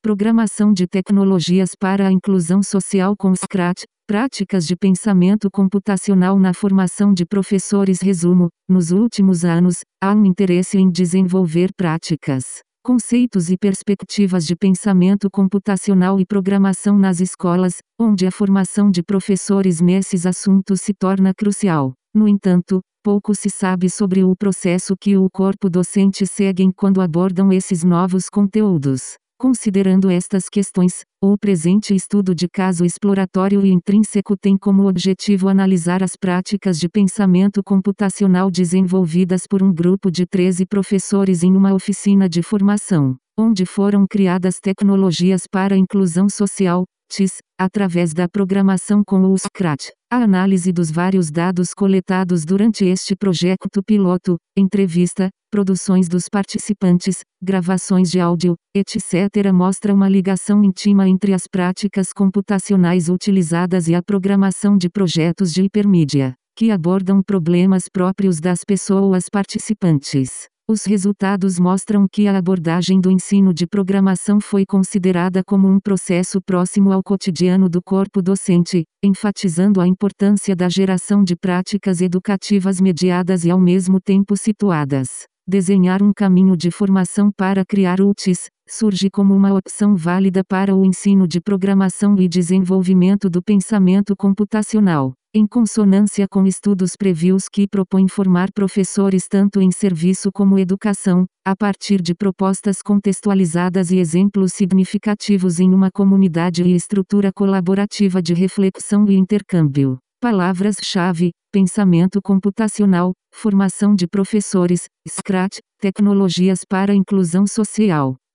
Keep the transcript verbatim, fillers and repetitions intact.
Programação de tecnologias para a inclusão social com Scratch, práticas de pensamento computacional na formação de professores. Resumo: nos últimos anos, há um interesse em desenvolver práticas, conceitos e perspectivas de pensamento computacional e programação nas escolas, onde a formação de professores nesses assuntos se torna crucial. No entanto, pouco se sabe sobre o processo que o corpo docente segue quando abordam esses novos conteúdos. Considerando estas questões, o presente estudo de caso exploratório e intrínseco tem como objetivo analisar as práticas de pensamento computacional desenvolvidas por um grupo de treze professores em uma oficina de formação, onde foram criadas tecnologias para a inclusão social, T I S, através da programação com o Scratch. A análise dos vários dados coletados durante este projeto piloto, entrevista, produções dos participantes, gravações de áudio, etcétera mostra uma ligação íntima entre as práticas computacionais utilizadas e a programação de projetos de hipermídia, que abordam problemas próprios das pessoas participantes. Os resultados mostram que a abordagem do ensino de programação foi considerada como um processo próximo ao cotidiano do corpo docente, enfatizando a importância da geração de práticas educativas mediadas e ao mesmo tempo situadas. Desenhar um caminho de formação para criar o T I S surge como uma opção válida para o ensino de programação e desenvolvimento do pensamento computacional, em consonância com estudos previos que propõem formar professores tanto em serviço como educação, a partir de propostas contextualizadas e exemplos significativos em uma comunidade e estrutura colaborativa de reflexão e intercâmbio. Palavras-chave: pensamento computacional, formação de professores, Scratch, tecnologias para a inclusão social.